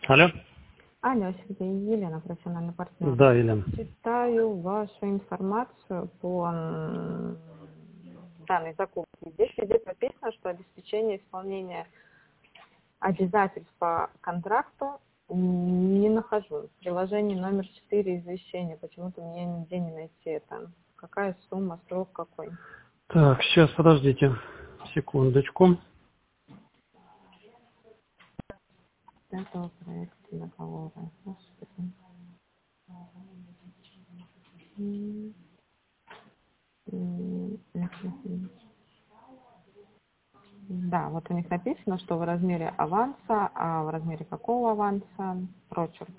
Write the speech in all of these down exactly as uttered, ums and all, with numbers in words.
Алло. Алло, Сергей, Елена, профессиональный партнер. Да, Елена. Читаю вашу информацию по м, данной закупке. Здесь везде прописано, что обеспечение исполнения обязательств по контракту не нахожу. В приложении номер четыре извещения. Почему-то мне нигде не найти это. Какая сумма, срок какой? Так, сейчас, подождите. Секундочку. Этого проекта договора. Господи. М, м, м. Да, вот у них написано, что в размере аванса, а в размере какого аванса? Прочерк.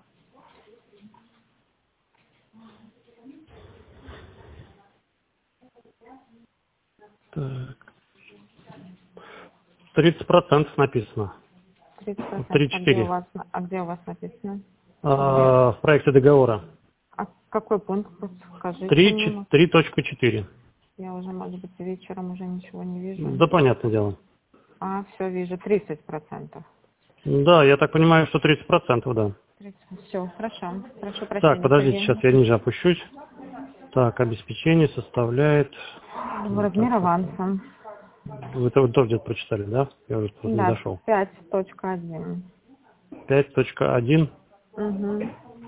Так. тридцать процентов написано. тридцать процентов. три А где у четыре. вас, на- а где у вас написано? А, в проекте договора. А какой пункт? Скажите мне. три точка четыре. Я уже, может быть, вечером уже ничего не вижу. Да, понятное дело. А, все, вижу, тридцать процентов. Да, я так понимаю, что тридцать процентов, да. Все, хорошо. Прошу Так, прощения, подождите, Сергей. сейчас я ниже опущусь. Так, обеспечение составляет... В Ну, размер так, так, так. аванса. Вы это вот тоже где-то прочитали, да? Я уже просто не Да, дошел. пять точка один. пять точка один. Угу.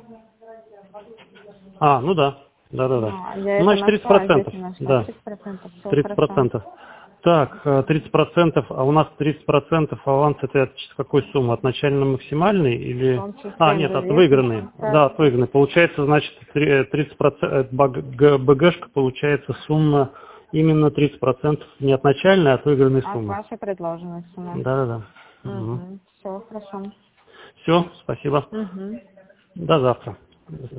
А, ну да. Да-да-да. А, я Ну, это значит, тридцать нашла, а здесь процентов. не нашла. Да, тридцать процентов. Все тридцать хорошо. процентов. Так, э, тридцать процентов, а у нас тридцать процентов аванс это от какой суммы? От начальной максимальной В или... том числе А, нет, от выигранной. ежемесячно. Да, от выигранной. Получается, значит, три- тридцать процентов, БГшка получается сумма именно тридцать процентов не от начальной, а от выигранной От суммы. вашей предложенной суммы. Да-да-да. Угу. Угу. Все хорошо. Все, спасибо. Угу. До завтра.